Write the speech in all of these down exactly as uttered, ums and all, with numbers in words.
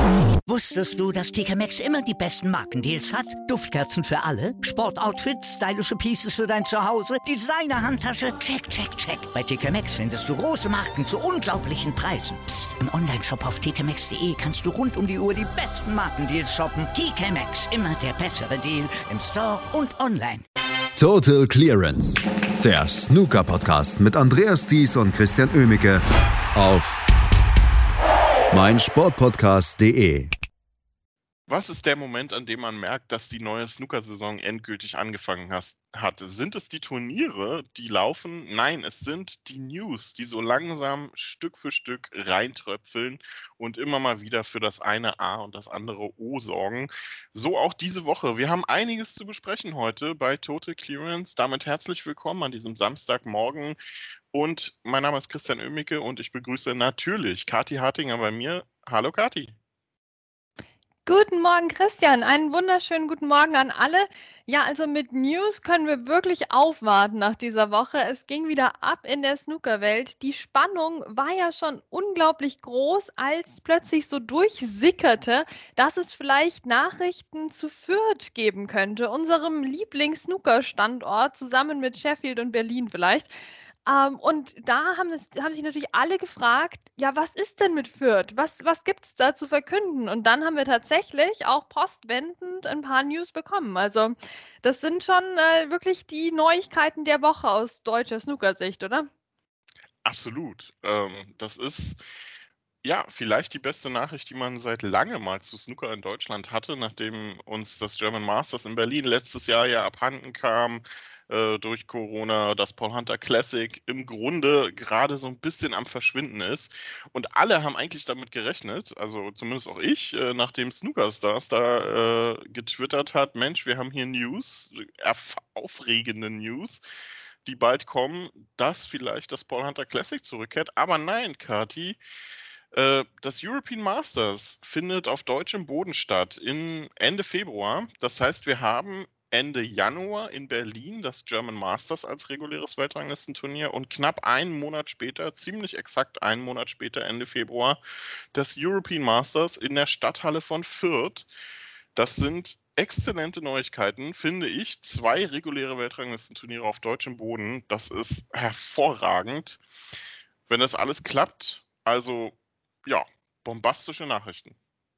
Wusstest du, dass T K Maxx immer die besten Markendeals hat? Duftkerzen für alle, Sportoutfits, stylische Pieces für dein Zuhause, Designer-Handtasche, check, check, check. Bei T K Maxx findest du große Marken zu unglaublichen Preisen. Psst. Im Onlineshop auf t k maxx punkt d e kannst du rund um die Uhr die besten Markendeals shoppen. T K Maxx, immer der bessere Deal im Store und online. Total Clearance, der Snooker-Podcast mit Andreas Thies und Christian Oemicke auf meinsportpodcast punkt de. Was ist der Moment, an dem man merkt, dass die neue Snooker-Saison endgültig angefangen has- hat? Sind es die Turniere, die laufen? Nein, es sind die News, die so langsam Stück für Stück reintröpfeln und immer mal wieder für das eine A und das andere O sorgen. So auch diese Woche. Wir haben einiges zu besprechen heute bei Total Clearance. Damit herzlich willkommen an diesem Samstagmorgen. Und mein Name ist Christian Oemicke und ich begrüße natürlich Kathi Hartinger bei mir. Hallo Kathi. Guten Morgen, Christian. Einen wunderschönen guten Morgen an alle. Ja, also mit News können wir wirklich aufwarten nach dieser Woche. Es ging wieder ab in der Snookerwelt. Die Spannung war ja schon unglaublich groß, als plötzlich so durchsickerte, dass es vielleicht Nachrichten zu Fürth geben könnte, unserem Lieblings-Snooker-Standort, zusammen mit Sheffield und Berlin vielleicht. Ähm, und da haben, es, haben sich natürlich alle gefragt, ja, was ist denn mit Fürth? Was, was gibt es da zu verkünden? Und dann haben wir tatsächlich auch postwendend ein paar News bekommen. Also das sind schon äh, wirklich die Neuigkeiten der Woche aus deutscher Snookersicht, oder? Absolut. Ähm, das ist ja vielleicht die beste Nachricht, die man seit langem mal zu Snooker in Deutschland hatte, nachdem uns das German Masters in Berlin letztes Jahr ja abhanden kam äh, durch Corona, das Paul Hunter Classic im Grunde gerade so ein bisschen am Verschwinden ist. Und alle haben eigentlich damit gerechnet, also zumindest auch ich, äh, nachdem Snooker Stars da äh, getwittert hat, Mensch, wir haben hier News, erf- aufregende News, die bald kommen, dass vielleicht das Paul Hunter Classic zurückkehrt. Aber nein, Kathi, äh, das European Masters findet auf deutschem Boden statt in Ende Februar. Das heißt, wir haben Ende Januar in Berlin das German Masters als reguläres Weltranglistenturnier und knapp einen Monat später, ziemlich exakt einen Monat später, Ende Februar, das European Masters in der Stadthalle von Fürth. Das sind exzellente Neuigkeiten, finde ich. Zwei reguläre Weltranglistenturniere auf deutschem Boden, das ist hervorragend. Wenn das alles klappt, also ja, bombastische Nachrichten.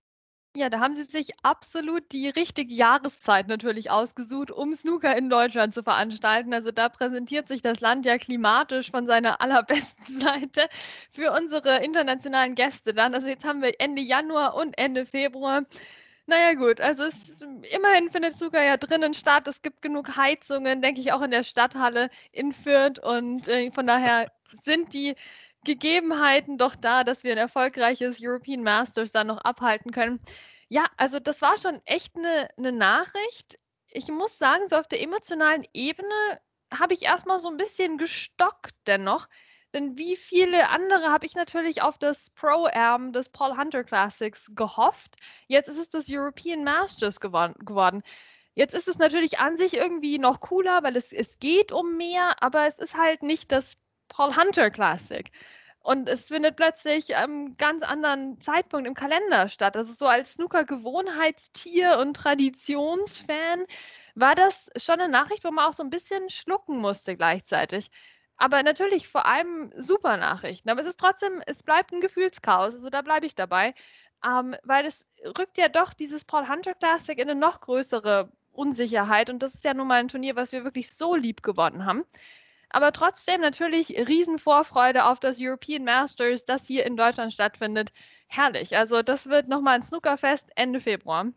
Ja, da haben sie sich absolut die richtige Jahreszeit natürlich ausgesucht, um Snooker in Deutschland zu veranstalten. Also da präsentiert sich das Land ja klimatisch von seiner allerbesten Seite für unsere internationalen Gäste dann. Also jetzt haben wir Ende Januar und Ende Februar. Naja gut, also es, immerhin findet Snooker ja drinnen statt. Es gibt genug Heizungen, denke ich, auch in der Stadthalle in Fürth. Und äh, von daher sind die Gegebenheiten doch da, dass wir ein erfolgreiches European Masters dann noch abhalten können. Ja, also das war schon echt eine, eine Nachricht. Ich muss sagen, so auf der emotionalen Ebene habe ich erstmal so ein bisschen gestockt dennoch. Denn wie viele andere habe ich natürlich auf das Pro-Am des Paul Hunter Classics gehofft. Jetzt ist es das European Masters gewon- geworden. Jetzt ist es natürlich an sich irgendwie noch cooler, weil es, es geht um mehr, aber es ist halt nicht das Paul Hunter Classic. Und es findet plötzlich am ganz anderen Zeitpunkt im Kalender statt. Also so als Snooker-Gewohnheitstier und Traditionsfan war das schon eine Nachricht, wo man auch so ein bisschen schlucken musste gleichzeitig. Aber natürlich vor allem super Nachrichten. Aber es ist trotzdem, es bleibt ein Gefühlschaos. Also da bleibe ich dabei. Ähm, weil es rückt ja doch dieses Paul Hunter Classic in eine noch größere Unsicherheit. Und das ist ja nun mal ein Turnier, was wir wirklich so lieb gewonnen haben. Aber trotzdem natürlich Riesenvorfreude auf das European Masters, das hier in Deutschland stattfindet. Herrlich. Also das wird nochmal ein Snookerfest Ende Februar.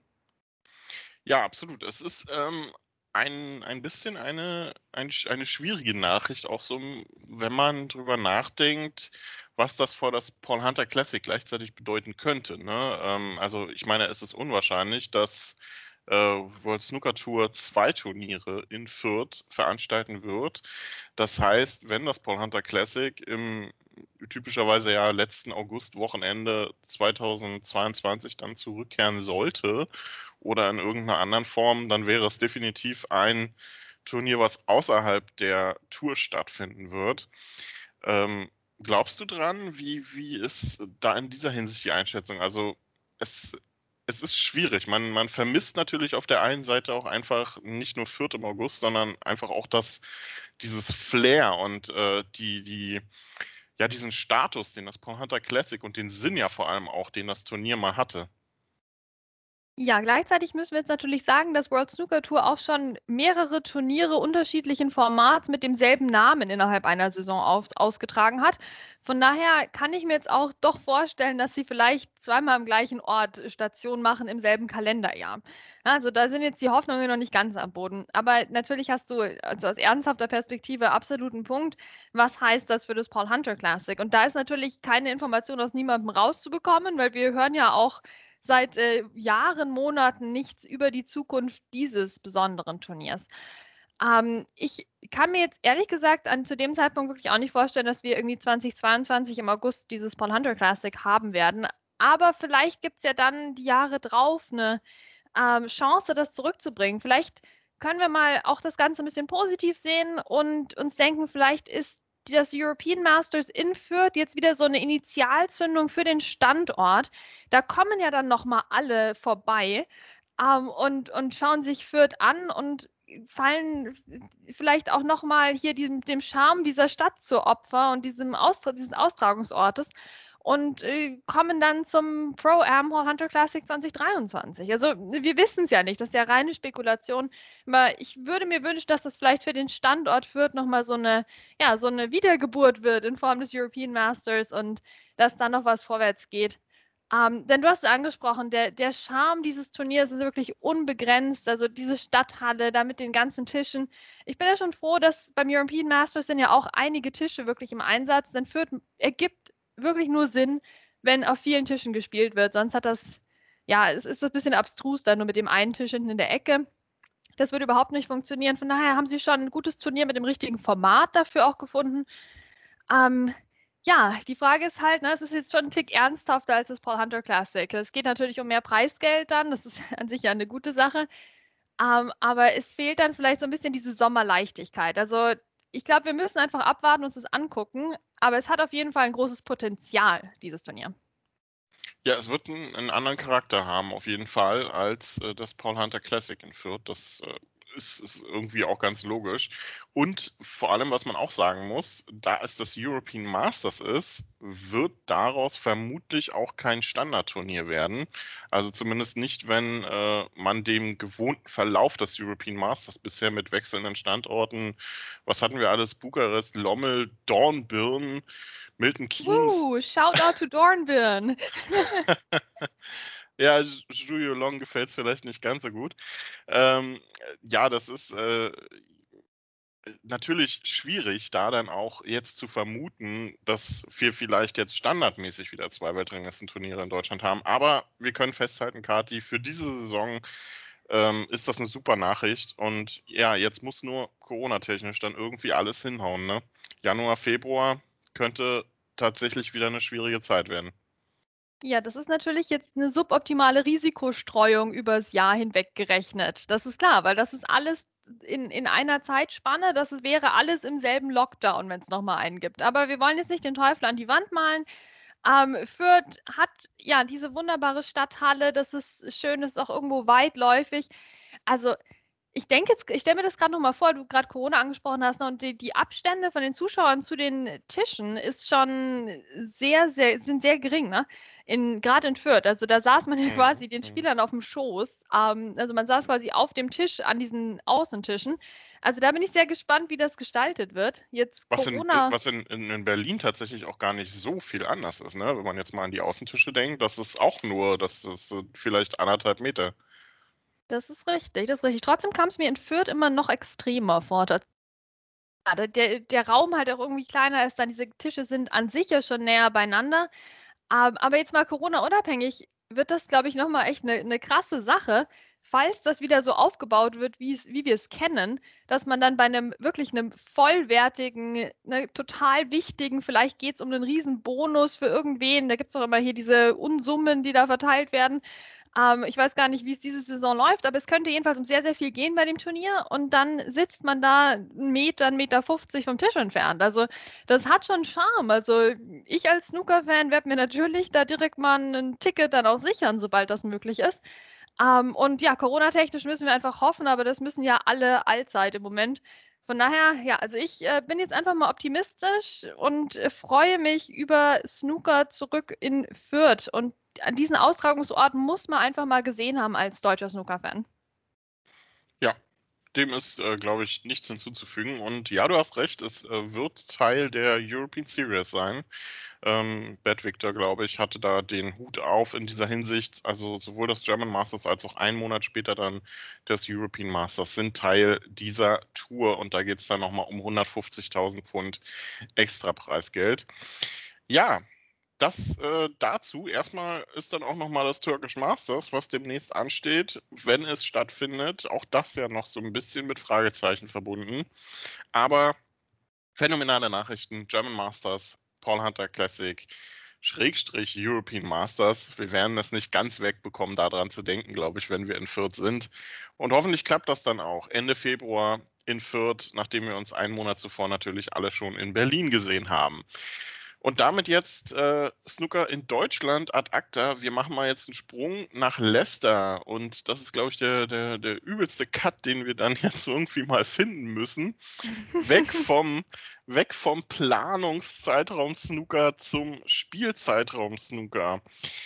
Ja, absolut. Es ist ähm, ein, ein bisschen eine, ein, eine schwierige Nachricht, auch so, wenn man drüber nachdenkt, was das vor das Paul Hunter Classic gleichzeitig bedeuten könnte. Ne? Ähm, also ich meine, es ist unwahrscheinlich, dass äh, World Snooker Tour zwei Turniere in Fürth veranstalten wird. Das heißt, wenn das Paul Hunter Classic im typischerweise ja letzten August-Wochenende zweitausendzweiundzwanzig dann zurückkehren sollte oder in irgendeiner anderen Form, dann wäre es definitiv ein Turnier, was außerhalb der Tour stattfinden wird. Ähm, glaubst du dran? Wie, wie ist da in dieser Hinsicht die Einschätzung? Also es, es ist schwierig. Man, man vermisst natürlich auf der einen Seite auch einfach nicht nur Fürth im August, sondern einfach auch das, dieses Flair und äh, die, die, ja, diesen Status, den das Paul Hunter Classic und den Sinn ja vor allem auch, den das Turnier mal hatte. Ja, gleichzeitig müssen wir jetzt natürlich sagen, dass World Snooker Tour auch schon mehrere Turniere unterschiedlichen Formats mit demselben Namen innerhalb einer Saison auf, ausgetragen hat. Von daher kann ich mir jetzt auch doch vorstellen, dass sie vielleicht zweimal am gleichen Ort Station machen im selben Kalenderjahr. Also da sind jetzt die Hoffnungen noch nicht ganz am Boden. Aber natürlich hast du also aus ernsthafter Perspektive absoluten Punkt. Was heißt das für das Paul Hunter Classic? Und da ist natürlich keine Information aus niemandem rauszubekommen, weil wir hören ja auch seit äh, Jahren, Monaten nichts über die Zukunft dieses besonderen Turniers. Ähm, ich kann mir jetzt ehrlich gesagt an zu dem Zeitpunkt wirklich auch nicht vorstellen, dass wir irgendwie zweitausendzweiundzwanzig im August dieses Paul Hunter Classic haben werden. Aber vielleicht gibt es ja dann die Jahre drauf eine ähm, Chance, das zurückzubringen. Vielleicht können wir mal auch das Ganze ein bisschen positiv sehen und uns denken, vielleicht ist das European Masters in Fürth jetzt wieder so eine Initialzündung für den Standort. Da kommen ja dann nochmal alle vorbei ähm, und, und schauen sich Fürth an und fallen vielleicht auch nochmal hier diesem, dem Charme dieser Stadt zu Opfer und diesem Austra- dieses Austragungsortes und äh, kommen dann zum Pro-Am Paul Hunter Classic zwanzig dreiundzwanzig. Also wir wissen es ja nicht, das ist ja reine Spekulation, aber ich würde mir wünschen, dass das vielleicht für den Standort Fürth nochmal so eine, ja, so eine Wiedergeburt wird in Form des European Masters und dass dann noch was vorwärts geht. Ähm, denn du hast es angesprochen, der, der Charme dieses Turniers ist wirklich unbegrenzt, also diese Stadthalle da mit den ganzen Tischen. Ich bin ja schon froh, dass beim European Masters sind ja auch einige Tische wirklich im Einsatz, denn Fürth ergibt wirklich nur Sinn, wenn auf vielen Tischen gespielt wird. Sonst hat das, ja, es ist ein bisschen abstrus, da nur mit dem einen Tisch hinten in der Ecke. Das würde überhaupt nicht funktionieren. Von daher haben sie schon ein gutes Turnier mit dem richtigen Format dafür auch gefunden. Ähm, ja, die Frage ist halt, ne, es ist jetzt schon ein Tick ernsthafter als das Paul Hunter Classic. Es geht natürlich um mehr Preisgeld dann, das ist an sich ja eine gute Sache. Ähm, aber es fehlt dann vielleicht so ein bisschen diese Sommerleichtigkeit. Also ich glaube, wir müssen einfach abwarten und uns das angucken. Aber es hat auf jeden Fall ein großes Potenzial, dieses Turnier. Ja, es wird einen, einen anderen Charakter haben, auf jeden Fall, als äh, das Paul Hunter Classic in Fürth. Das äh, ist, ist irgendwie auch ganz logisch. Und vor allem, was man auch sagen muss, da es das European Masters ist, wird daraus vermutlich auch kein Standardturnier werden. Also zumindest nicht, wenn äh, man dem gewohnten Verlauf des European Masters bisher mit wechselnden Standorten, was hatten wir alles, Bukarest, Lommel, Dornbirn, Milton Keynes. Uh, shout out to Dornbirn. Ja, Julio Long gefällt es vielleicht nicht ganz so gut. Ähm, ja, das ist äh, natürlich schwierig, da dann auch jetzt zu vermuten, dass wir vielleicht jetzt standardmäßig wieder zwei Weltranglistenturniere in Deutschland haben. Aber wir können festhalten, Kathi, für diese Saison ähm, ist das eine super Nachricht. Und ja, jetzt muss nur Corona-technisch dann irgendwie alles hinhauen. Ne? Januar, Februar könnte tatsächlich wieder eine schwierige Zeit werden. Ja, das ist natürlich jetzt eine suboptimale Risikostreuung übers Jahr hinweg gerechnet. Das ist klar, weil das ist alles in, in einer Zeitspanne, das ist, wäre alles im selben Lockdown, wenn es nochmal einen gibt. Aber wir wollen jetzt nicht den Teufel an die Wand malen. Ähm, Fürth hat ja diese wunderbare Stadthalle, das ist schön, das ist auch irgendwo weitläufig. Also ich denke jetzt, ich stelle mir das gerade nochmal vor, du gerade Corona angesprochen hast, ne, und die, die Abstände von den Zuschauern zu den Tischen ist schon sehr, sehr, sind sehr gering, ne? In, gerade in Fürth. Also da saß man ja quasi den Spielern auf dem Schoß. Ähm, also man saß quasi auf dem Tisch an diesen Außentischen. Also da bin ich sehr gespannt, wie das gestaltet wird. Jetzt Was, Corona. in, was in, in Berlin tatsächlich auch gar nicht so viel anders ist, ne? Wenn man jetzt mal an die Außentische denkt, das ist auch nur, das ist vielleicht anderthalb Meter. Das ist richtig, das ist richtig. Trotzdem kam es mir in Fürth immer noch extremer vor. Ja, der, der Raum halt auch irgendwie kleiner ist, dann diese Tische sind an sich ja schon näher beieinander. Aber jetzt mal Corona-unabhängig wird das, glaube ich, nochmal echt eine, eine krasse Sache, falls das wieder so aufgebaut wird, wie wir es kennen, dass man dann bei einem wirklich einem vollwertigen, ne, total wichtigen, vielleicht geht es um einen riesen Bonus für irgendwen, da gibt es auch immer hier diese Unsummen, die da verteilt werden, Ähm, ich weiß gar nicht, wie es diese Saison läuft, aber es könnte jedenfalls um sehr, sehr viel gehen bei dem Turnier und dann sitzt man da einen Meter, einen Meter fünfzig vom Tisch entfernt. Also das hat schon Charme. Also ich als Snooker-Fan werde mir natürlich da direkt mal ein Ticket dann auch sichern, sobald das möglich ist. Ähm, und ja, Corona-technisch müssen wir einfach hoffen, aber das müssen ja alle allzeit im Moment. Von daher, ja, also ich äh, bin jetzt einfach mal optimistisch und äh, freue mich über Snooker zurück in Fürth. Und an diesen Austragungsort muss man einfach mal gesehen haben als deutscher Snooker-Fan. Ja, dem ist, äh, glaube ich, nichts hinzuzufügen. Und ja, du hast recht, es äh, wird Teil der European Series sein. Ähm, Bad Victor, glaube ich, hatte da den Hut auf in dieser Hinsicht. Also sowohl das German Masters als auch einen Monat später dann das European Masters sind Teil dieser Tour. Und da geht es dann nochmal um hundertfünfzigtausend Pfund extra Preisgeld. Ja, das äh, dazu. Erstmal ist dann auch nochmal das Turkish Masters, was demnächst ansteht, wenn es stattfindet. Auch das ja noch so ein bisschen mit Fragezeichen verbunden. Aber phänomenale Nachrichten. German Masters, Paul Hunter Classic, Schrägstrich European Masters. Wir werden das nicht ganz wegbekommen, daran zu denken, glaube ich, wenn wir in Fürth sind. Und hoffentlich klappt das dann auch Ende Februar in Fürth, nachdem wir uns einen Monat zuvor natürlich alle schon in Berlin gesehen haben. Und damit jetzt äh, Snooker in Deutschland ad acta. Wir machen mal jetzt einen Sprung nach Leicester. Und das ist, glaube ich, der, der, der übelste Cut, den wir dann jetzt irgendwie mal finden müssen. Weg vom, weg vom Planungszeitraum Snooker zum Spielzeitraum Snooker.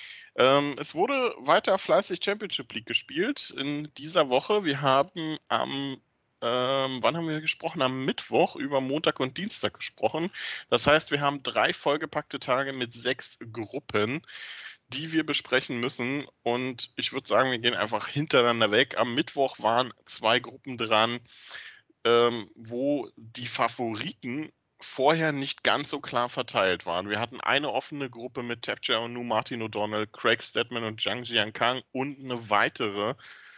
Ähm, es wurde weiter fleißig Championship League gespielt in dieser Woche. Wir haben am Ähm, wann haben wir gesprochen? Am Mittwoch über Montag und Dienstag gesprochen. Das heißt, wir haben drei vollgepackte Tage mit sechs Gruppen, die wir besprechen müssen. Und ich würde sagen, wir gehen einfach hintereinander weg. Am Mittwoch waren zwei Gruppen dran, ähm, wo die Favoriten vorher nicht ganz so klar verteilt waren. Wir hatten eine offene Gruppe mit Tapcha Onu, Martin O'Donnell, Craig Stedman und Zhang Jiankang und eine weitere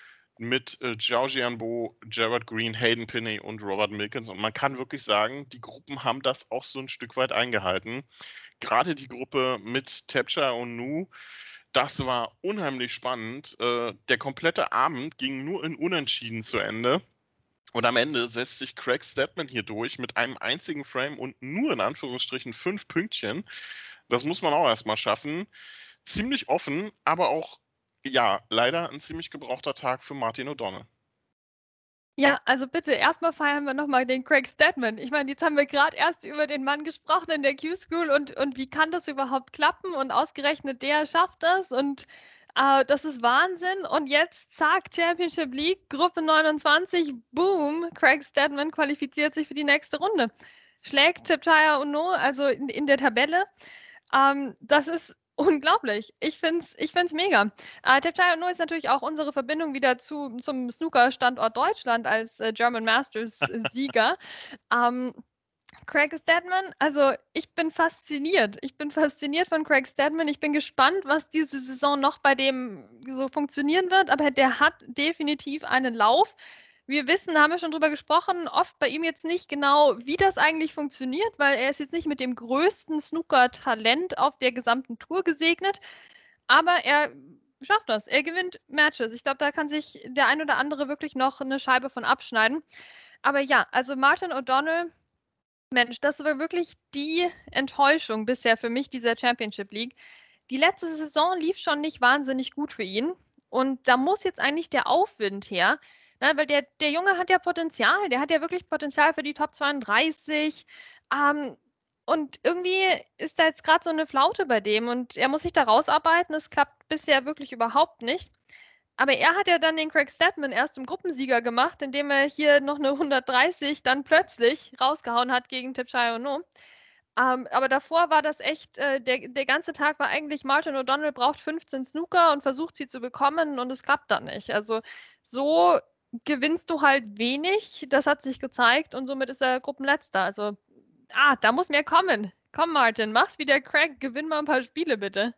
mit äh, Zhao Jianbo, Gerard Green, Hayden Pinney und Robert Milkins. Und man kann wirklich sagen, die Gruppen haben das auch so ein Stück weit eingehalten. Gerade die Gruppe mit Tapcha und Nu, das war unheimlich spannend. Äh, der komplette Abend ging nur in Unentschieden zu Ende. Und am Ende setzt sich Craig Stedman hier durch mit einem einzigen Frame und nur in Anführungsstrichen fünf Pünktchen. Das muss man auch erstmal schaffen. Ziemlich offen, aber auch ja, leider ein ziemlich gebrauchter Tag für Martin O'Donnell. Ja, also bitte, erstmal feiern wir nochmal den Craig Stedman. Ich meine, jetzt haben wir gerade erst über den Mann gesprochen in der Q-School und, und wie kann das überhaupt klappen? Und ausgerechnet der schafft das und äh, das ist Wahnsinn. Und jetzt, zack, Championship League, Gruppe neunundzwanzig, boom, Craig Stedman qualifiziert sich für die nächste Runde. Schlägt Tapcha Onu, also in, in der Tabelle. Ähm, das ist unglaublich. Ich finde es ich find's mega. Äh, Tapcha Onu ist natürlich auch unsere Verbindung wieder zu, zum Snooker-Standort Deutschland als äh, German Masters-Sieger. ähm, Craig Stedman, also ich bin fasziniert. Ich bin fasziniert von Craig Stedman. Ich bin gespannt, was diese Saison noch bei dem so funktionieren wird, aber der hat definitiv einen Lauf. Wir wissen, da haben wir schon drüber gesprochen, oft bei ihm jetzt nicht genau, wie das eigentlich funktioniert, weil er ist jetzt nicht mit dem größten Snooker-Talent auf der gesamten Tour gesegnet, aber er schafft das. Er gewinnt Matches. Ich glaube, da kann sich der ein oder andere wirklich noch eine Scheibe von abschneiden. Aber ja, also Martin O'Donnell, Mensch, das war wirklich die Enttäuschung bisher für mich dieser Championship League. Die letzte Saison lief schon nicht wahnsinnig gut für ihn und da muss jetzt eigentlich der Aufwind her. Ne, weil der, der Junge hat ja Potenzial, der hat ja wirklich Potenzial für die Top zweiunddreißig. Ähm, und irgendwie ist da jetzt gerade so eine Flaute bei dem und er muss sich da rausarbeiten. Es klappt bisher wirklich überhaupt nicht. Aber er hat ja dann den Craig Stedman erst im Gruppensieger gemacht, indem er hier noch eine hundertdreißig dann plötzlich rausgehauen hat gegen Tapcha Onu. Ähm, aber davor war das echt, äh, der, der ganze Tag war eigentlich, Martin O'Donnell braucht fünfzehn Snooker und versucht sie zu bekommen und es klappt dann nicht. Also so gewinnst du halt wenig, das hat sich gezeigt und somit ist er Gruppenletzter. Also, ah, da muss mehr kommen. Komm, Martin, mach's wie der Craig, gewinn mal ein paar Spiele, bitte.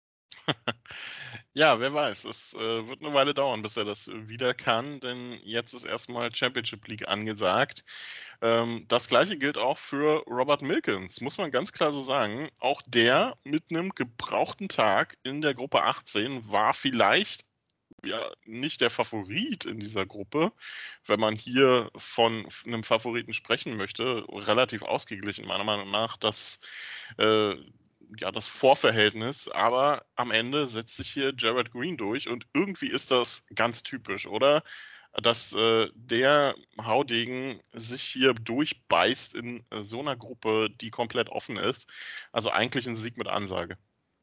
Ja, wer weiß, es äh, wird eine Weile dauern, bis er das wieder kann, denn jetzt ist erstmal Championship League angesagt. Ähm, das gleiche gilt auch für Robert Milkins, muss man ganz klar so sagen. Auch der mit einem gebrauchten Tag in der Gruppe achtzehn war vielleicht ja nicht der Favorit in dieser Gruppe, wenn man hier von einem Favoriten sprechen möchte, relativ ausgeglichen meiner Meinung nach, das, äh, ja, das Vorverhältnis, aber am Ende setzt sich hier Gerald Green durch und irgendwie ist das ganz typisch, oder? Dass äh, der Haudegen sich hier durchbeißt in äh, so einer Gruppe, die komplett offen ist. Also eigentlich ein Sieg mit Ansage.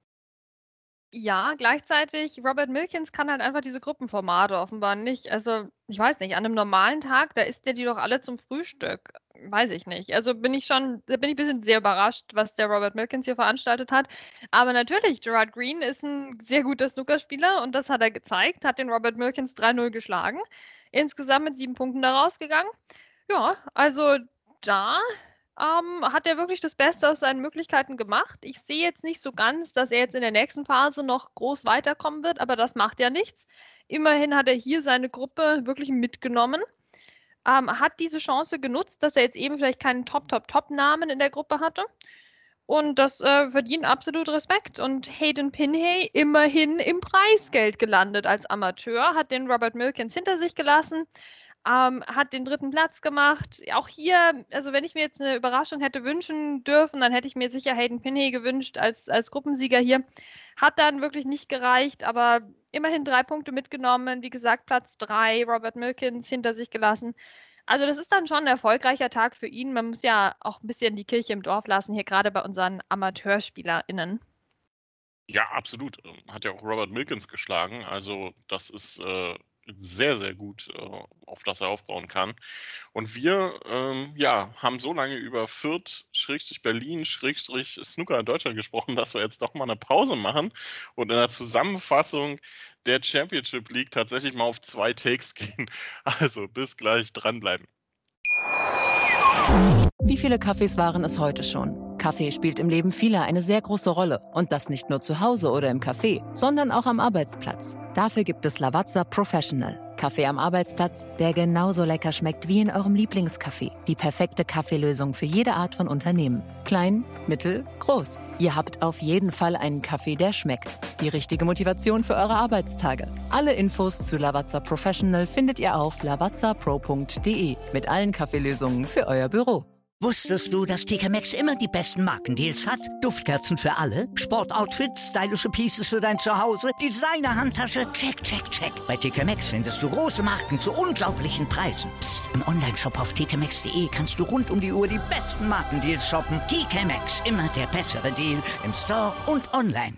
Ja, gleichzeitig, Robert Milkins kann halt einfach diese Gruppenformate offenbar nicht. Also, ich weiß nicht, an einem normalen Tag, da isst der die doch alle zum Frühstück. Weiß ich nicht. Also bin ich schon, da bin ich ein bisschen sehr überrascht, was der Robert Milkins hier veranstaltet hat. Aber natürlich, Gerald Green ist ein sehr guter Snookerspieler und das hat er gezeigt, hat den Robert Milkins drei null geschlagen. Insgesamt mit sieben Punkten da rausgegangen. Ja, also da ähm, hat er wirklich das Beste aus seinen Möglichkeiten gemacht. Ich sehe jetzt nicht so ganz, dass er jetzt in der nächsten Phase noch groß weiterkommen wird, aber das macht ja nichts. Immerhin hat er hier seine Gruppe wirklich mitgenommen, ähm, hat diese Chance genutzt, dass er jetzt eben vielleicht keinen Top-Top-Top-Namen in der Gruppe hatte. Und das äh, verdient absolut Respekt. Und Hayden Pinhay immerhin im Preisgeld gelandet als Amateur, hat den Robert Milkins hinter sich gelassen. Ähm, hat den dritten Platz gemacht. Auch hier, also wenn ich mir jetzt eine Überraschung hätte wünschen dürfen, dann hätte ich mir sicher Hayden Pinhay gewünscht als, als Gruppensieger hier. Hat dann wirklich nicht gereicht, aber immerhin drei Punkte mitgenommen. Wie gesagt, Platz drei, Robert Milkins hinter sich gelassen. Also das ist dann schon ein erfolgreicher Tag für ihn. Man muss ja auch ein bisschen die Kirche im Dorf lassen, hier gerade bei unseren AmateurspielerInnen. Ja, absolut. Hat ja auch Robert Milkins geschlagen. Also das ist äh, sehr, sehr gut, äh, auf das er aufbauen kann. Und wir ähm, ja, haben so lange über Fürth, Schrägstrich Berlin, Schrägstrich Snooker in Deutschland gesprochen, dass wir jetzt doch mal eine Pause machen und in der Zusammenfassung der Championship League tatsächlich mal auf zwei Takes gehen. Also bis gleich, dranbleiben. Wie viele Kaffees waren es heute schon? Kaffee spielt im Leben vieler eine sehr große Rolle. Und das nicht nur zu Hause oder im Café, sondern auch am Arbeitsplatz. Dafür gibt es Lavazza Professional. Kaffee am Arbeitsplatz, der genauso lecker schmeckt wie in eurem Lieblingscafé. Die perfekte Kaffeelösung für jede Art von Unternehmen. Klein, mittel, groß. Ihr habt auf jeden Fall einen Kaffee, der schmeckt. Die richtige Motivation für eure Arbeitstage. Alle Infos zu Lavazza Professional findet ihr auf lavazza pro punkt de mit allen Kaffeelösungen für euer Büro. Wusstest du, dass T K Maxx immer die besten Markendeals hat? Duftkerzen für alle, Sportoutfits, stylische Pieces für dein Zuhause, Designer-Handtasche, check, check, check. Bei T K Maxx findest du große Marken zu unglaublichen Preisen. Psst. Im Onlineshop auf t k maxx punkt de kannst du rund um die Uhr die besten Markendeals shoppen. T K Maxx, immer der bessere Deal im Store und online.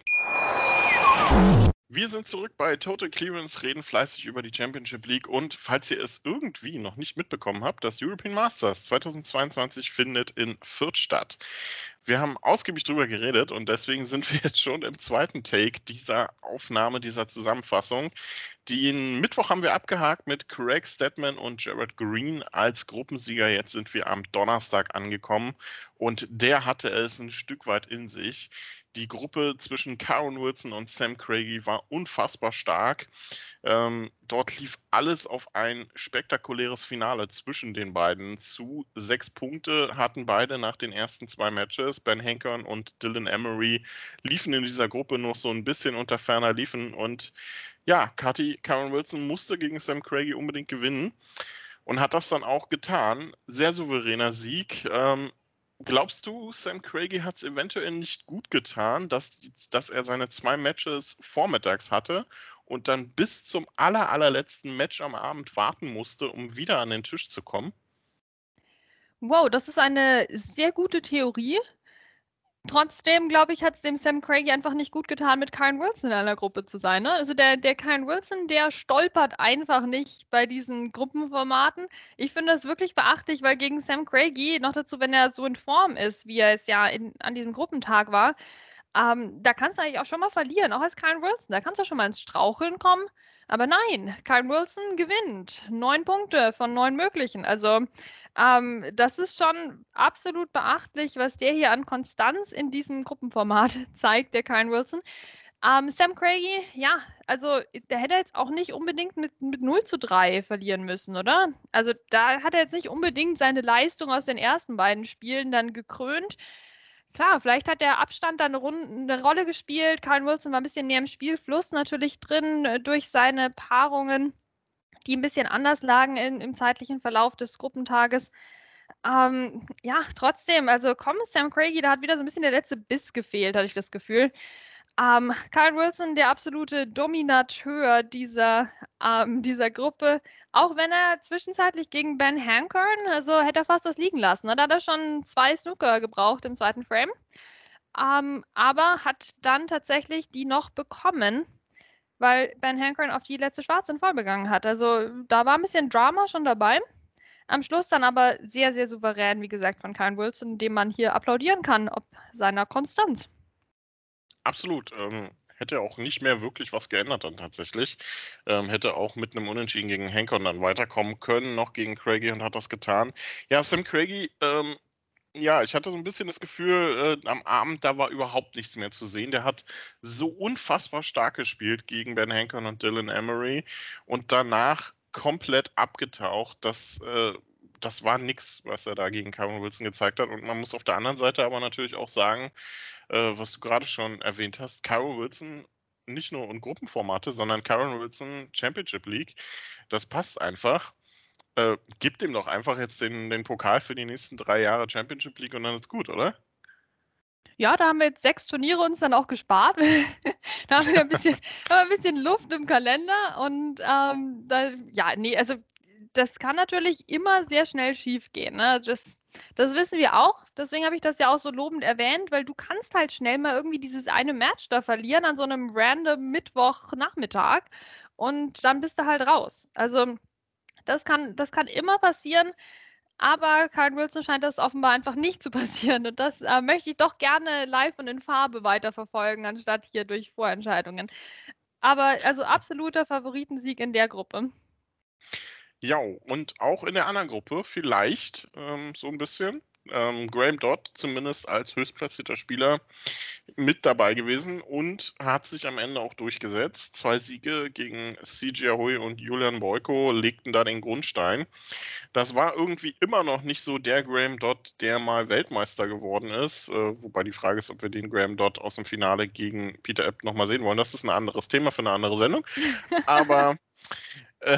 Wir sind zurück bei Total Clearance, reden fleißig über die Championship League und falls ihr es irgendwie noch nicht mitbekommen habt, das European Masters zweitausendzweiundzwanzig findet in Fürth statt. Wir haben ausgiebig drüber geredet und deswegen sind wir jetzt schon im zweiten Take dieser Aufnahme, dieser Zusammenfassung. Den Mittwoch haben wir abgehakt mit Craig Stedman und Gerald Green als Gruppensieger. Jetzt sind wir am Donnerstag angekommen und der hatte es ein Stück weit in sich. Die Gruppe zwischen Karen Wilson und Sam Craigie war unfassbar stark. Ähm, dort lief alles auf ein spektakuläres Finale zwischen den beiden zu. Sechs Punkte hatten beide nach den ersten zwei Matches. Ben Hankern und Dylan Emery liefen in dieser Gruppe noch so ein bisschen unter ferner Liefen. Und ja, Kathi, Karen Wilson musste gegen Sam Craigie unbedingt gewinnen und hat das dann auch getan. Sehr souveräner Sieg. Ähm, Glaubst du, Sam Craigie hat es eventuell nicht gut getan, dass, dass er seine zwei Matches vormittags hatte und dann bis zum aller, allerletzten Match am Abend warten musste, um wieder an den Tisch zu kommen? Wow, das ist eine sehr gute Theorie. Trotzdem, glaube ich, hat es dem Sam Craigie einfach nicht gut getan, mit Karen Wilson in einer Gruppe zu sein. Ne? Also der, der Karen Wilson, der stolpert einfach nicht bei diesen Gruppenformaten. Ich finde das wirklich beachtlich, weil gegen Sam Craigie, noch dazu, wenn er so in Form ist, wie er es ja in, an diesem Gruppentag war, ähm, da kannst du eigentlich auch schon mal verlieren, auch als Karen Wilson. Da kannst du schon mal ins Straucheln kommen. Aber nein, Karen Wilson gewinnt. Neun Punkte von neun möglichen. Also ähm, das ist schon absolut beachtlich, was der hier an Konstanz in diesem Gruppenformat zeigt, der Karen Wilson. Ähm, Sam Craigie, ja, also der hätte jetzt auch nicht unbedingt mit, mit null zu drei verlieren müssen, oder? Also da hat er jetzt nicht unbedingt seine Leistung aus den ersten beiden Spielen dann gekrönt. Klar, vielleicht hat der Abstand da eine, Runde, eine Rolle gespielt. Kyren Wilson war ein bisschen mehr im Spielfluss natürlich drin äh, durch seine Paarungen, die ein bisschen anders lagen in, im zeitlichen Verlauf des Gruppentages. Ähm, ja, trotzdem, also komm, Sam Craigie, da hat wieder so ein bisschen der letzte Biss gefehlt, hatte ich das Gefühl. Ähm, Kyren Wilson, der absolute Dominateur dieser, ähm, dieser Gruppe, auch wenn er zwischenzeitlich gegen Ben Hankern, also hätte er fast was liegen lassen. Ne? Da hat er schon zwei Snooker gebraucht im zweiten Frame, ähm, aber hat dann tatsächlich die noch bekommen, weil Ben Hankern auf die letzte Schwarze in Voll begangen hat. Also da war ein bisschen Drama schon dabei. Am Schluss dann aber sehr, sehr souverän, wie gesagt, von Kyren Wilson, dem man hier applaudieren kann, ob seiner Konstanz. Absolut. Ähm, hätte auch nicht mehr wirklich was geändert dann tatsächlich. Ähm, hätte auch mit einem Unentschieden gegen Hankon dann weiterkommen können, noch gegen Craigie, und hat das getan. Ja, Sam Craigie, ähm, ja, ich hatte so ein bisschen das Gefühl, äh, am Abend, da war überhaupt nichts mehr zu sehen. Der hat so unfassbar stark gespielt gegen Ben Hankon und Dylan Emery und danach komplett abgetaucht. Das, äh, das war nix, was er da gegen Kyren Wilson gezeigt hat. Und man muss auf der anderen Seite aber natürlich auch sagen, äh, was du gerade schon erwähnt hast, Kyren Wilson nicht nur in Gruppenformate, sondern Kyren Wilson Championship League, das passt einfach. Äh, gib dem doch einfach jetzt den, den Pokal für die nächsten drei Jahre Championship League und dann ist gut, oder? Ja, da haben wir jetzt sechs Turniere uns dann auch gespart. Da haben wir ein bisschen, haben wir ein bisschen Luft im Kalender und ähm, da, ja, nee, also das kann natürlich immer sehr schnell schief gehen. Ne? Das, das wissen wir auch. Deswegen habe ich das ja auch so lobend erwähnt, weil du kannst halt schnell mal irgendwie dieses eine Match da verlieren an so einem random Mittwochnachmittag und dann bist du halt raus. Also das kann, das kann immer passieren. Aber Kyren Wilson scheint das offenbar einfach nicht zu passieren. Und das äh, möchte ich doch gerne live und in Farbe weiterverfolgen, anstatt hier durch Vorentscheidungen. Aber also absoluter Favoritensieg in der Gruppe. Ja, und auch in der anderen Gruppe vielleicht ähm, so ein bisschen. Ähm, Graham Dodd zumindest als höchstplatzierter Spieler mit dabei gewesen und hat sich am Ende auch durchgesetzt. Zwei Siege gegen C J Hui und Julian Boyko legten da den Grundstein. Das war irgendwie immer noch nicht so der Graham Dodd, der mal Weltmeister geworden ist. Äh, wobei die Frage ist, ob wir den Graham Dodd aus dem Finale gegen Peter Ebdon nochmal sehen wollen. Das ist ein anderes Thema für eine andere Sendung. Aber äh,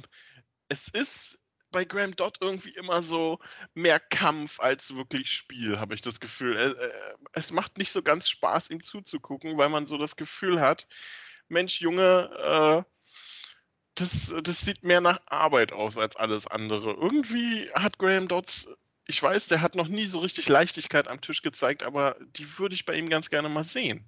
es ist bei Graham Dodd irgendwie immer so mehr Kampf als wirklich Spiel, habe ich das Gefühl. Es macht nicht so ganz Spaß, ihm zuzugucken, weil man so das Gefühl hat, Mensch, Junge, äh, das, das sieht mehr nach Arbeit aus als alles andere. Irgendwie hat Graham Dodd, ich weiß, der hat noch nie so richtig Leichtigkeit am Tisch gezeigt, aber die würde ich bei ihm ganz gerne mal sehen.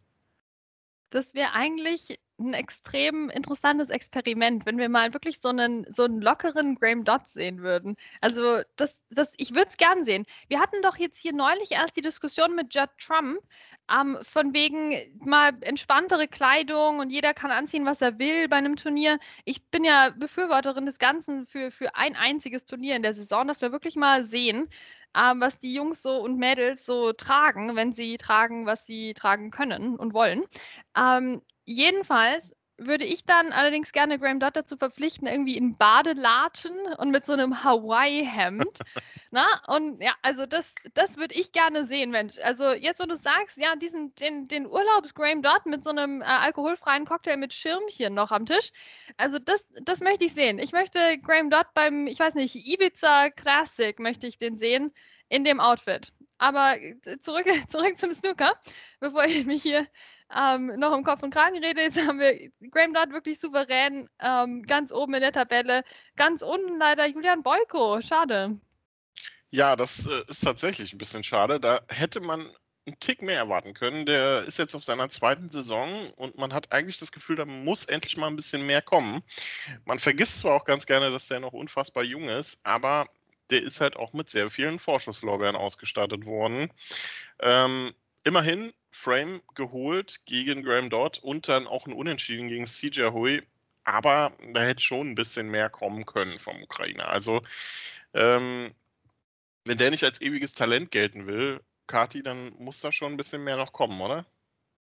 Das wäre eigentlich ein extrem interessantes Experiment, wenn wir mal wirklich so einen, so einen lockeren Graham Dodd sehen würden. Also das, das, ich würde es gern sehen. Wir hatten doch jetzt hier neulich erst die Diskussion mit Judd Trump, ähm, von wegen mal entspanntere Kleidung und jeder kann anziehen, was er will bei einem Turnier. Ich bin ja Befürworterin des Ganzen für, für ein einziges Turnier in der Saison, dass wir wirklich mal sehen, ähm, was die Jungs so und Mädels so tragen, wenn sie tragen, was sie tragen können und wollen. Ähm, jedenfalls würde ich dann allerdings gerne Graham Dodd dazu verpflichten, irgendwie in Badelatschen und mit so einem Hawaii-Hemd. Na? Und ja, also das, das würde ich gerne sehen, Mensch. Also jetzt, wo du sagst, ja, diesen, den, den Urlaubs-Graham Dodd mit so einem äh, alkoholfreien Cocktail mit Schirmchen noch am Tisch. Also das, das möchte ich sehen. Ich möchte Graham Dodd beim, ich weiß nicht, Ibiza Classic möchte ich den sehen in dem Outfit. Aber zurück, zurück zum Snooker, bevor ich mich hier ähm, noch um Kopf und Kragen rede. Jetzt haben wir Graham Dodd wirklich souverän, ähm, ganz oben in der Tabelle. Ganz unten leider Julian Boyko. Schade. Ja, das äh, ist tatsächlich ein bisschen schade. Da hätte man einen Tick mehr erwarten können. Der ist jetzt auf seiner zweiten Saison und man hat eigentlich das Gefühl, da muss endlich mal ein bisschen mehr kommen. Man vergisst zwar auch ganz gerne, dass der noch unfassbar jung ist, aber der ist halt auch mit sehr vielen Vorschusslorbeeren ausgestattet worden. Ähm, immerhin Frame geholt gegen Graham Dodd und dann auch ein Unentschieden gegen C J Hui. Aber da hätte schon ein bisschen mehr kommen können vom Ukrainer. Also, ähm, wenn der nicht als ewiges Talent gelten will, Kati, dann muss da schon ein bisschen mehr noch kommen, oder?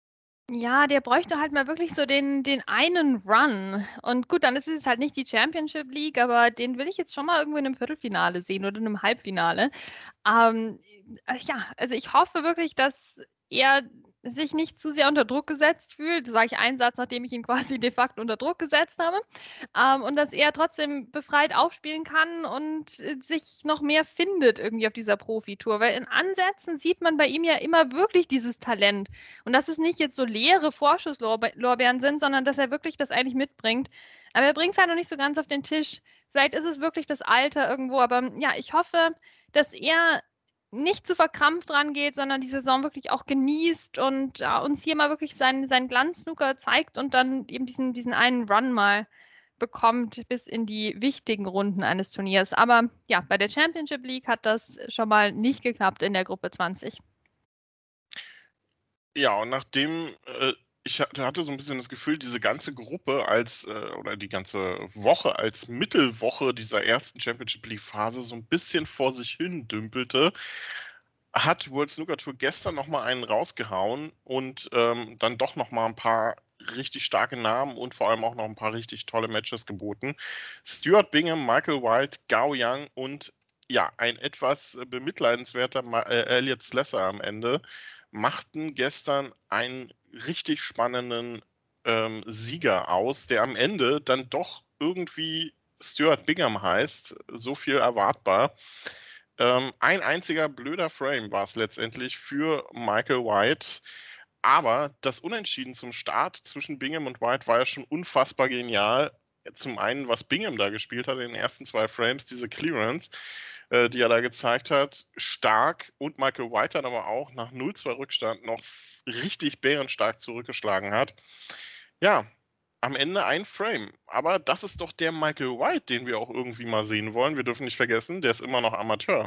Ja, der bräuchte halt mal wirklich so den, den einen Run. Und gut, dann ist es halt nicht die Championship League, aber den will ich jetzt schon mal irgendwo in einem Viertelfinale sehen oder in einem Halbfinale. Ähm, äh, ja, also ich hoffe wirklich, dass er sich nicht zu sehr unter Druck gesetzt fühlt. Das sage ich einen Satz, nachdem ich ihn quasi de facto unter Druck gesetzt habe. Ähm, und dass er trotzdem befreit aufspielen kann und äh, sich noch mehr findet irgendwie auf dieser Profitour. Weil in Ansätzen sieht man bei ihm ja immer wirklich dieses Talent. Und dass es nicht jetzt so leere Vorschusslorbeeren sind, sondern dass er wirklich das eigentlich mitbringt. Aber er bringt es halt noch nicht so ganz auf den Tisch. Vielleicht ist es wirklich das Alter irgendwo, aber ja, ich hoffe, dass er nicht zu verkrampft rangeht, sondern die Saison wirklich auch genießt und ja, uns hier mal wirklich seinen, seinen Glanz-Snooker zeigt und dann eben diesen, diesen einen Run mal bekommt bis in die wichtigen Runden eines Turniers. Aber ja, bei der Championship League hat das schon mal nicht geklappt in der Gruppe zwanzig. Ja, und nachdem äh, ich hatte so ein bisschen das Gefühl, diese ganze Gruppe als, äh, oder die ganze Woche als Mittelwoche dieser ersten Championship League-Phase so ein bisschen vor sich hin dümpelte, hat World Snooker Tour gestern nochmal einen rausgehauen und ähm, dann doch nochmal ein paar richtig starke Namen und vor allem auch noch ein paar richtig tolle Matches geboten. Stuart Bingham, Michael White, Gao Yang und ja, ein etwas bemitleidenswerter äh, Elliot Slesser am Ende machten gestern einen richtig spannenden ähm, Sieger aus, der am Ende dann doch irgendwie Stuart Bingham heißt. So viel erwartbar. Ähm, ein einziger blöder Frame war es letztendlich für Michael White. Aber das Unentschieden zum Start zwischen Bingham und White war ja schon unfassbar genial. Zum einen, was Bingham da gespielt hat in den ersten zwei Frames, diese Clearance, äh, die er da gezeigt hat, stark. Und Michael White dann aber auch nach null zwei Rückstand noch richtig bärenstark zurückgeschlagen hat. Ja, am Ende ein Frame. Aber das ist doch der Michael White, den wir auch irgendwie mal sehen wollen. Wir dürfen nicht vergessen, der ist immer noch Amateur.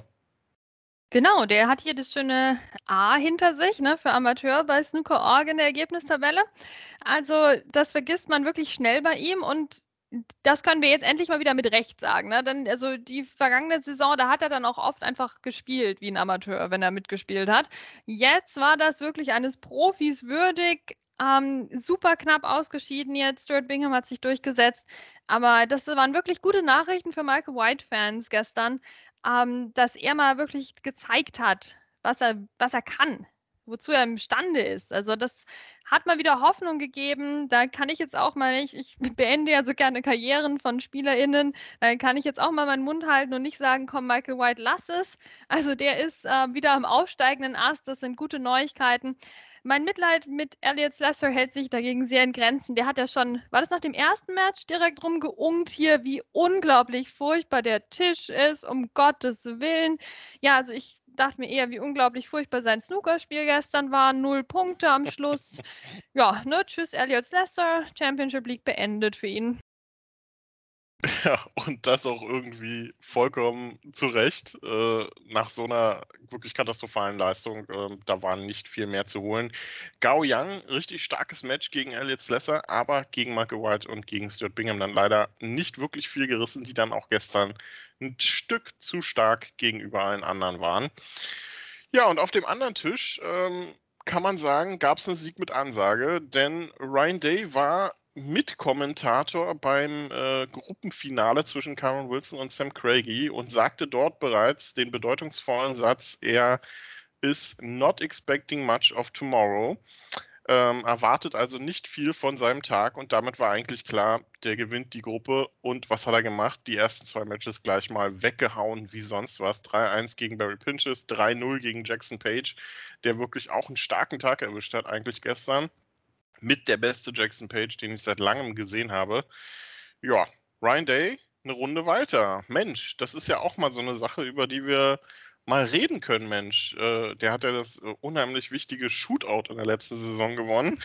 Genau, der hat hier das schöne A hinter sich, ne, für Amateur bei Snooker Punkt org in der Ergebnistabelle. Also das vergisst man wirklich schnell bei ihm und das können wir jetzt endlich mal wieder mit Recht sagen. Ne? Denn also die vergangene Saison, da hat er dann auch oft einfach gespielt wie ein Amateur, wenn er mitgespielt hat. Jetzt war das wirklich eines Profis würdig. Ähm, super knapp ausgeschieden jetzt. Stuart Bingham hat sich durchgesetzt. Aber das waren wirklich gute Nachrichten für Michael White-Fans gestern, ähm, dass er mal wirklich gezeigt hat, was er, was er kann, wozu er imstande ist. Also das hat mal wieder Hoffnung gegeben. Da kann ich jetzt auch mal nicht, ich beende ja so gerne Karrieren von SpielerInnen, da kann ich jetzt auch mal meinen Mund halten und nicht sagen, komm, Michael White, lass es. Also der ist äh, wieder am aufsteigenden Ast, das sind gute Neuigkeiten. Mein Mitleid mit Elliot Slesser hält sich dagegen sehr in Grenzen. Der hat ja schon, war das nach dem ersten Match, direkt rumgeungt hier, wie unglaublich furchtbar der Tisch ist, um Gottes Willen. Ja, also ich dachte mir eher, wie unglaublich furchtbar sein Snookerspiel gestern war. Null Punkte am Schluss. Ja, ne, tschüss Elliot Slesser, Championship League beendet für ihn. Ja, und das auch irgendwie vollkommen zu Recht. Äh, nach so einer wirklich katastrophalen Leistung, äh, da war nicht viel mehr zu holen. Gao Yang, richtig starkes Match gegen Elliot Slesser, aber gegen Michael White und gegen Stuart Bingham dann leider nicht wirklich viel gerissen, die dann auch gestern ein Stück zu stark gegenüber allen anderen waren. Ja, und auf dem anderen Tisch ähm, kann man sagen, gab es einen Sieg mit Ansage, denn Ryan Day war Mitkommentator beim äh, Gruppenfinale zwischen Karen Wilson und Sam Craigie und sagte dort bereits den bedeutungsvollen Satz, er is not expecting much of tomorrow, ähm, erwartet also nicht viel von seinem Tag und damit war eigentlich klar, der gewinnt die Gruppe und was hat er gemacht? Die ersten zwei Matches gleich mal weggehauen wie sonst was. drei eins gegen Barry Pinches, drei null gegen Jackson Page, der wirklich auch einen starken Tag erwischt hat eigentlich gestern. Mit der beste Jackson Page, den ich seit langem gesehen habe. Ja, Ryan Day, eine Runde weiter. Mensch, das ist ja auch mal so eine Sache, über die wir mal reden können, Mensch. Äh, der hat ja das äh, unheimlich wichtige Shootout in der letzten Saison gewonnen.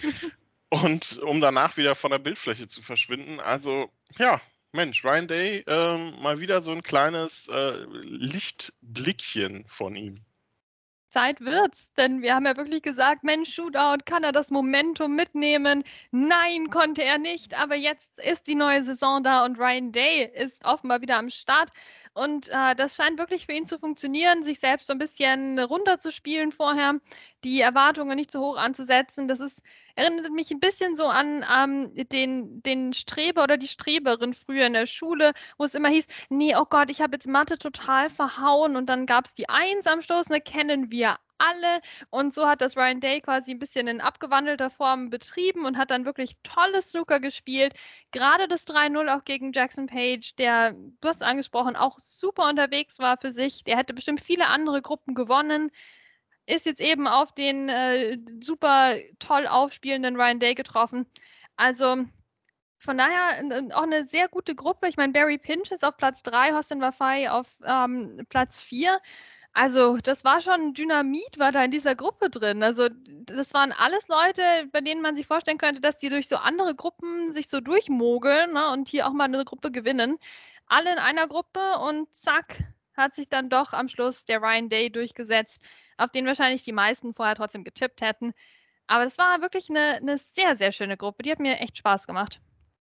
Und um danach wieder von der Bildfläche zu verschwinden. Also, ja, Mensch, Ryan Day, äh, mal wieder so ein kleines äh, Lichtblickchen von ihm. Zeit wird's, denn wir haben ja wirklich gesagt, Mensch, Shootout, kann er das Momentum mitnehmen? Nein, konnte er nicht, aber jetzt ist die neue Saison da und Ryan Day ist offenbar wieder am Start Und äh, das scheint wirklich für ihn zu funktionieren, sich selbst so ein bisschen runterzuspielen vorher, die Erwartungen nicht zu hoch anzusetzen. Das ist, erinnert mich ein bisschen so an ähm, den, den Streber oder die Streberin früher in der Schule, wo es immer hieß, nee, oh Gott, ich habe jetzt Mathe total verhauen und dann gab es die Eins am Schluss, ne, kennen wir alle. Und so hat das Ryan Day quasi ein bisschen in abgewandelter Form betrieben und hat dann wirklich tolles Snooker gespielt. Gerade das drei null auch gegen Jackson Page, der, du hast angesprochen, auch super unterwegs war für sich. Der hätte bestimmt viele andere Gruppen gewonnen. Ist jetzt eben auf den äh, super toll aufspielenden Ryan Day getroffen. Also von daher äh, auch eine sehr gute Gruppe. Ich meine, Barry Pinch ist auf Platz drei, Hossein Wafai auf ähm, Platz vier. Also das war schon Dynamit, war da in dieser Gruppe drin. Also das waren alles Leute, bei denen man sich vorstellen könnte, dass die durch so andere Gruppen sich so durchmogeln, ne, und hier auch mal eine Gruppe gewinnen. Alle in einer Gruppe und zack, hat sich dann doch am Schluss der Ryan Day durchgesetzt, auf den wahrscheinlich die meisten vorher trotzdem getippt hätten. Aber es war wirklich eine, eine sehr, sehr schöne Gruppe. Die hat mir echt Spaß gemacht.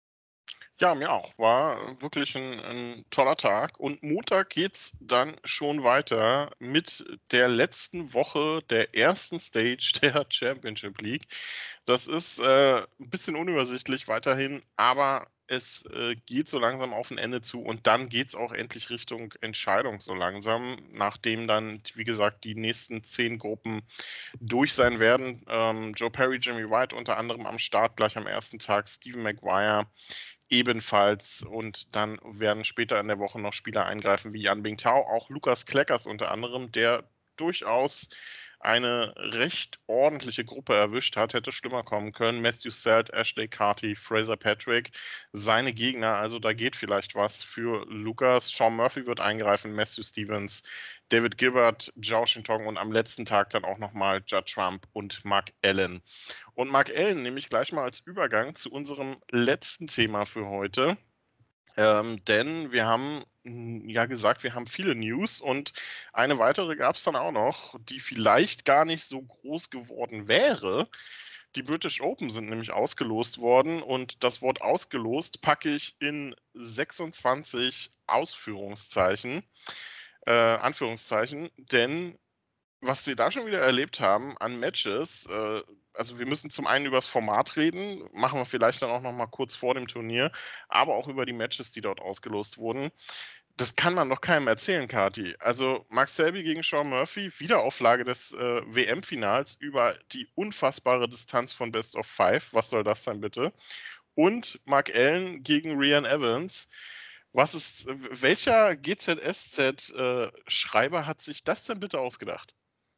Ja, mir auch. War wirklich ein, ein toller Tag. Und Montag geht's dann schon weiter mit der letzten Woche der ersten Stage der Championship League. Das ist äh, ein bisschen unübersichtlich weiterhin, aber es äh, geht so langsam auf ein Ende zu und dann geht's auch endlich Richtung Entscheidung so langsam, nachdem dann, wie gesagt, die nächsten zehn Gruppen durch sein werden. Ähm, Joe Perry, Jimmy White unter anderem am Start, gleich am ersten Tag, Stephen Maguire ebenfalls, und dann werden später in der Woche noch Spieler eingreifen wie Yan Bingtao, auch Lukas Kleckers unter anderem, der durchaus eine recht ordentliche Gruppe erwischt hat, hätte schlimmer kommen können. Matthew Selt, Ashley Carty, Fraser Patrick, seine Gegner, also da geht vielleicht was für Lukas. Sean Murphy wird eingreifen, Matthew Stevens, David Gilbert, Zhao Shintong und am letzten Tag dann auch nochmal Judd Trump und Mark Allen. Und Mark Allen nehme ich gleich mal als Übergang zu unserem letzten Thema für heute. Ähm, denn wir haben ja gesagt, wir haben viele News und eine weitere gab es dann auch noch, die vielleicht gar nicht so groß geworden wäre. Die British Open sind nämlich ausgelost worden und das Wort ausgelost packe ich in sechsundzwanzig Ausführungszeichen, äh, Anführungszeichen, denn was wir da schon wieder erlebt haben an Matches, äh, also wir müssen zum einen über das Format reden, machen wir vielleicht dann auch noch mal kurz vor dem Turnier, aber auch über die Matches, die dort ausgelost wurden. Das kann man doch keinem erzählen, Kati. Also Mark Selby gegen Sean Murphy, Wiederauflage des äh, W M-Finals über die unfassbare Distanz von Best of Five. Was soll das sein, bitte? Und Mark Allen gegen Ryan Evans. Was ist, welcher G Z S Z-Schreiber äh, hat sich das denn bitte ausgedacht?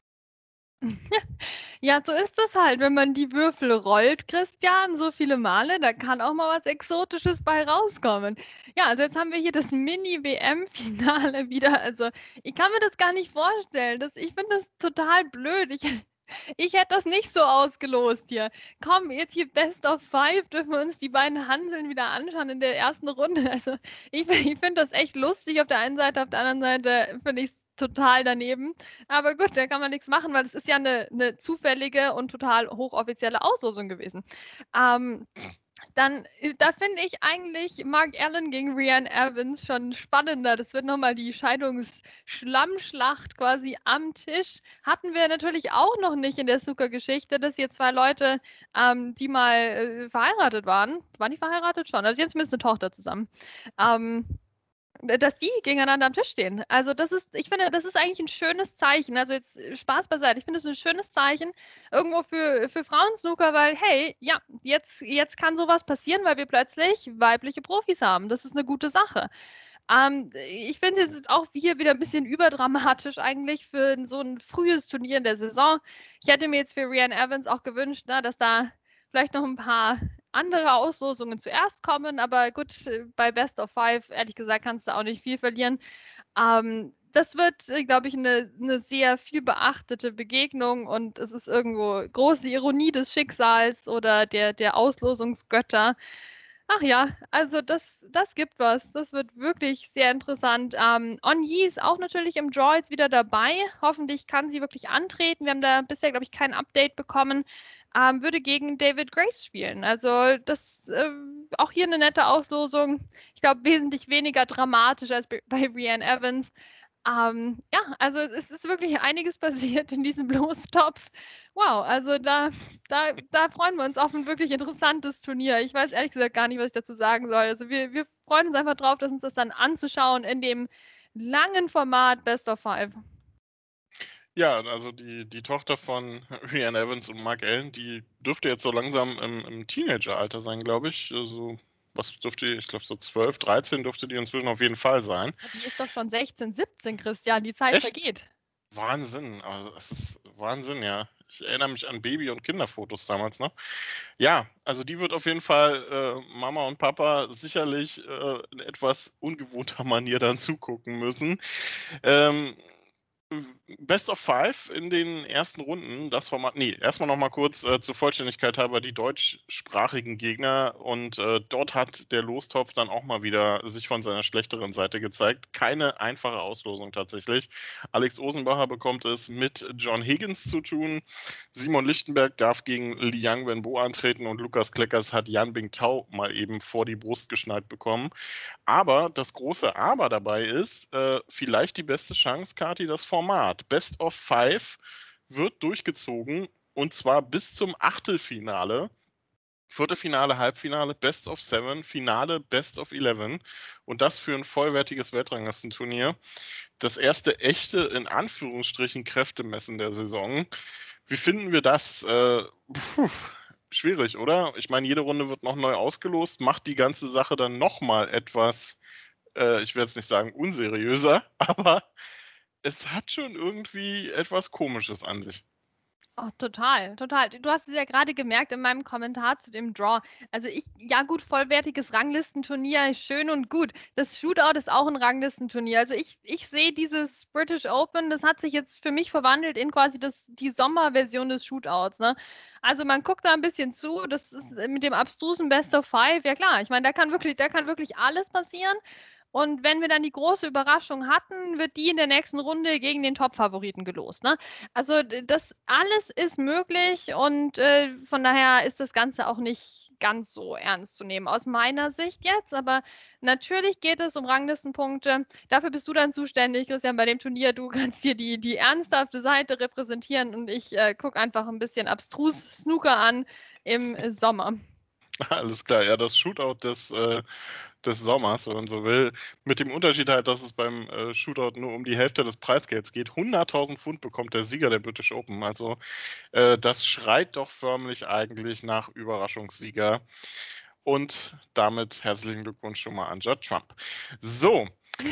Ja, so ist das halt, wenn man die Würfel rollt, Christian, so viele Male, da kann auch mal was Exotisches bei rauskommen. Ja, also jetzt haben wir hier das Mini-W M-Finale wieder. Also ich kann mir das gar nicht vorstellen. Das, ich finde das total blöd. Ich, ich hätte das nicht so ausgelost hier. Komm, jetzt hier Best of Five, dürfen wir uns die beiden Hanseln wieder anschauen in der ersten Runde. Also ich, ich finde das echt lustig auf der einen Seite, auf der anderen Seite finde ich es total daneben. Aber gut, da kann man nichts machen, weil es ist ja eine, eine zufällige und total hochoffizielle Auslosung gewesen. Ähm, dann, da finde ich eigentlich Mark Allen gegen Ryan Evans schon spannender. Das wird nochmal die Scheidungsschlammschlacht quasi am Tisch. Hatten wir natürlich auch noch nicht in der Snooker-Geschichte, dass hier zwei Leute, ähm, die mal äh, verheiratet waren, waren die verheiratet schon? Also sie haben zumindest eine Tochter zusammen. Ähm, dass die gegeneinander am Tisch stehen. Also das ist, ich finde, das ist eigentlich ein schönes Zeichen. Also jetzt Spaß beiseite. Ich finde es ein schönes Zeichen irgendwo für, für Frauensnooker, weil hey, ja, jetzt, jetzt kann sowas passieren, weil wir plötzlich weibliche Profis haben. Das ist eine gute Sache. Ähm, ich finde es jetzt auch hier wieder ein bisschen überdramatisch eigentlich für so ein frühes Turnier in der Saison. Ich hätte mir jetzt für Ryan Evans auch gewünscht, na, dass da vielleicht noch ein paar andere Auslosungen zuerst kommen, aber gut, bei Best of Five, ehrlich gesagt, kannst du auch nicht viel verlieren. Ähm, das wird, glaube ich, eine, eine sehr viel beachtete Begegnung und es ist irgendwo große Ironie des Schicksals oder der, der Auslosungsgötter. Ach ja, also das, das gibt was. Das wird wirklich sehr interessant. Ähm, On Yee ist auch natürlich im Draw jetzt wieder dabei. Hoffentlich kann sie wirklich antreten. Wir haben da bisher, glaube ich, kein Update bekommen. Ähm, würde gegen David Grace spielen. Also das äh, auch hier eine nette Auslosung. Ich glaube, wesentlich weniger dramatisch als bei Brianne Evans. Ähm, ja, also es ist wirklich einiges passiert in diesem Lostopf. Wow, also da, da, da freuen wir uns auf ein wirklich interessantes Turnier. Ich weiß ehrlich gesagt gar nicht, was ich dazu sagen soll. Also wir, wir freuen uns einfach drauf, dass uns das dann anzuschauen in dem langen Format Best of Five. Ja, also die, die Tochter von Brianne Evans und Mark Allen, die dürfte jetzt so langsam im, im Teenageralter sein, glaube ich. Also, was dürfte die, ich glaube so zwölf, dreizehn dürfte die inzwischen auf jeden Fall sein. Die ist doch schon sechzehn, siebzehn, Christian, die Zeit Echt? vergeht. Wahnsinn, also es ist Wahnsinn, ja. Ich erinnere mich an Baby- und Kinderfotos damals noch. Ja, also die wird auf jeden Fall äh, Mama und Papa sicherlich äh, in etwas ungewohnter Manier dann zugucken müssen. Ähm, Best of Five in den ersten Runden, das Format, nee, erstmal nochmal kurz äh, zur Vollständigkeit halber die deutschsprachigen Gegner und äh, dort hat der Lostopf dann auch mal wieder sich von seiner schlechteren Seite gezeigt. Keine einfache Auslosung tatsächlich. Alex Osenbacher bekommt es mit John Higgins zu tun, Simon Lichtenberg darf gegen Liang Wenbo antreten und Lukas Kleckers hat Yan Bingtao mal eben vor die Brust geschnallt bekommen. Aber das große Aber dabei ist, äh, vielleicht die beste Chance, Kati, das Format. Best of Five wird durchgezogen und zwar bis zum Achtelfinale. Viertelfinale, Halbfinale, Best of Seven, Finale, Best of Eleven und das für ein vollwertiges Weltranglistenturnier. Das erste echte, in Anführungsstrichen, Kräftemessen der Saison. Wie finden wir das? Äh, puh, schwierig, oder? Ich meine, jede Runde wird noch neu ausgelost, macht die ganze Sache dann nochmal etwas, äh, ich werde es nicht sagen unseriöser, aber es hat schon irgendwie etwas Komisches an sich. Oh, total, total. Du hast es ja gerade gemerkt in meinem Kommentar zu dem Draw. Also ich, ja gut, vollwertiges Ranglistenturnier, schön und gut. Das Shootout ist auch ein Ranglistenturnier. Also ich, ich sehe dieses British Open, das hat sich jetzt für mich verwandelt in quasi das, die Sommerversion des Shootouts. Ne? Also man guckt da ein bisschen zu, das ist mit dem abstrusen Best of Five, ja klar, ich meine, da kann wirklich, da kann wirklich alles passieren. Und wenn wir dann die große Überraschung hatten, wird die in der nächsten Runde gegen den Top-Favoriten gelost. Ne? Also das alles ist möglich und äh, von daher ist das Ganze auch nicht ganz so ernst zu nehmen, aus meiner Sicht jetzt. Aber natürlich geht es um Ranglistenpunkte. Dafür bist du dann zuständig, Christian, bei dem Turnier. Du kannst hier die, die ernsthafte Seite repräsentieren und ich äh, gucke einfach ein bisschen abstrus Snooker an im äh, Sommer. Alles klar, ja, das Shootout des, äh, des Sommers, wenn man so will, mit dem Unterschied halt, dass es beim äh, Shootout nur um die Hälfte des Preisgelds geht. hunderttausend Pfund bekommt der Sieger der British Open, also äh, das schreit doch förmlich eigentlich nach Überraschungssieger und damit herzlichen Glückwunsch schon mal an Judd Trump. So,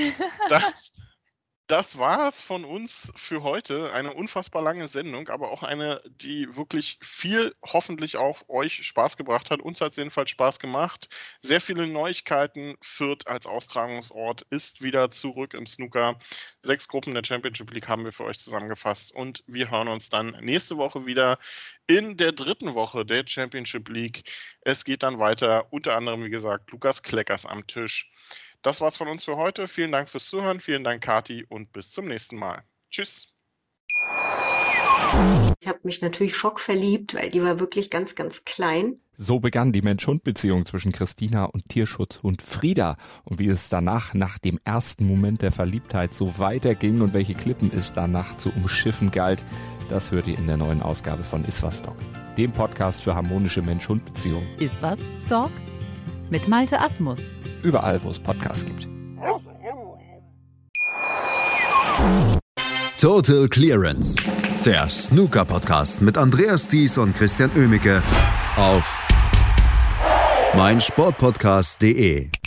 das... Das war's von uns für heute. Eine unfassbar lange Sendung, aber auch eine, die wirklich viel hoffentlich auch euch Spaß gebracht hat. Uns hat es jedenfalls Spaß gemacht. Sehr viele Neuigkeiten. Fürth als Austragungsort ist wieder zurück im Snooker. Sechs Gruppen der Championship League haben wir für euch zusammengefasst und wir hören uns dann nächste Woche wieder in der dritten Woche der Championship League. Es geht dann weiter, unter anderem, wie gesagt, Lukas Kleckers am Tisch. Das war's von uns für heute. Vielen Dank fürs Zuhören. Vielen Dank, Kati, und bis zum nächsten Mal. Tschüss. Ich habe mich natürlich schockverliebt, weil die war wirklich ganz, ganz klein. So begann die Mensch-Hund-Beziehung zwischen Christina und Tierschutzhund Frieda. Und wie es danach, nach dem ersten Moment der Verliebtheit, so weiterging und welche Klippen es danach zu umschiffen galt, das hört ihr in der neuen Ausgabe von Iswas Dog, dem Podcast für harmonische Mensch-Hund-Beziehungen. Iswas Dog? Mit Malte Asmus. Überall, wo es Podcasts gibt. Total Clearance. Der Snooker-Podcast mit Andreas Thies und Christian Oemicke auf meinsportpodcast punkt de.